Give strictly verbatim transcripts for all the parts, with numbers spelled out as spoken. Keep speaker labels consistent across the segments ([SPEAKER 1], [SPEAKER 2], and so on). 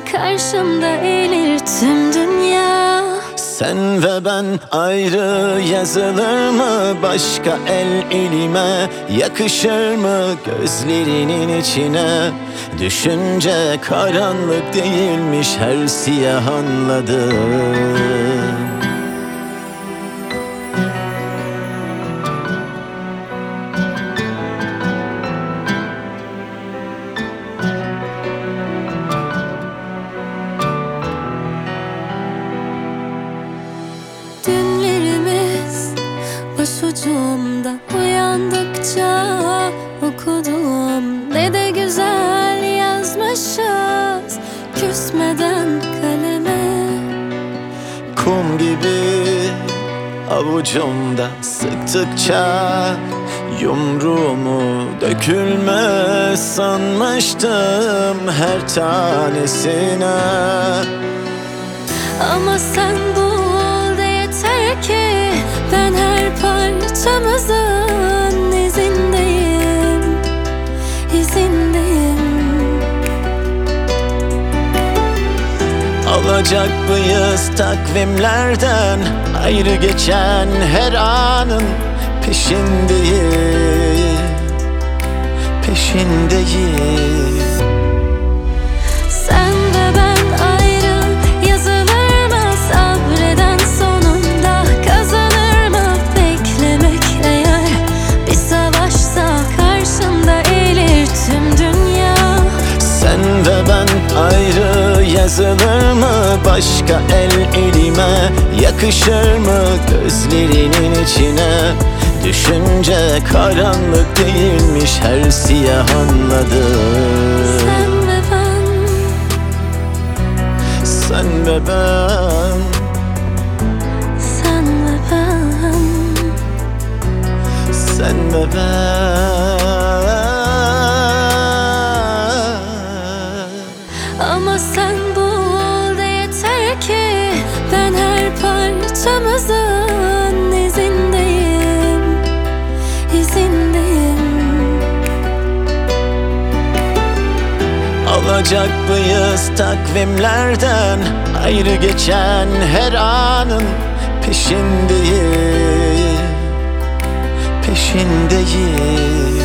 [SPEAKER 1] karşımda eğilir tüm dünya.
[SPEAKER 2] Sen ve ben ayrı yazılır mı? Başka el elime yakışır mı? Gözlerinin içine düşünce karanlık değilmiş, her siyah anladım.
[SPEAKER 1] Dünlerimiz başucumda, uyandıkça okudum. Ne de güzel yazmışız küsmeden kaleme.
[SPEAKER 2] Kum gibi avucumda sıktıkça yumruğumu dökülmez sanmıştım her tanesine.
[SPEAKER 1] Ama sen bul de yeter ki ben her parçamızın izindeyim, izindeyim.
[SPEAKER 2] Alacak mıyız takvimlerden ayrı geçen her anın peşindeyim, peşindeyim.
[SPEAKER 1] Sen ve ben ayrı yazılır mı? Sabreden sonunda kazanır mı? Beklemek eğer bir savaşsa karşımda eğilir tüm dünya.
[SPEAKER 2] Sen ve ben ayrı yazılır mı? Başka el elime yakışır mı? Gözlerinin içine düşünce karanlık değilmiş, her siyah anladım.
[SPEAKER 1] Sen ve ben,
[SPEAKER 2] Sen ve ben,
[SPEAKER 1] sen ve ben,
[SPEAKER 2] sen ve ben.
[SPEAKER 1] ama sen bul de yeter ki ben her parçamızın izindeyim, izindeyim.
[SPEAKER 2] Alacak mıyız takvimlerden ayrı geçen her anın peşindeyim, peşindeyim.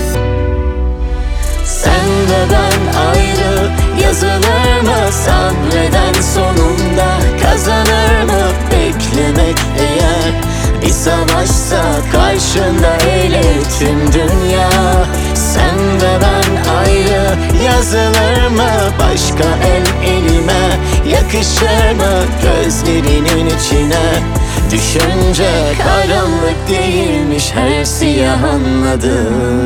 [SPEAKER 2] Sen ve ben ayrı yazılır mı? Sabreden sonunda kazanır mı? Beklemek eğer bir savaşsa karşında eğilir tüm dünya. Sen ve ben ayrı yazılır mı? Başka el elime yakışır mı? Gözlerinin içine düşünce karanlık değilmiş, her siyah anladım.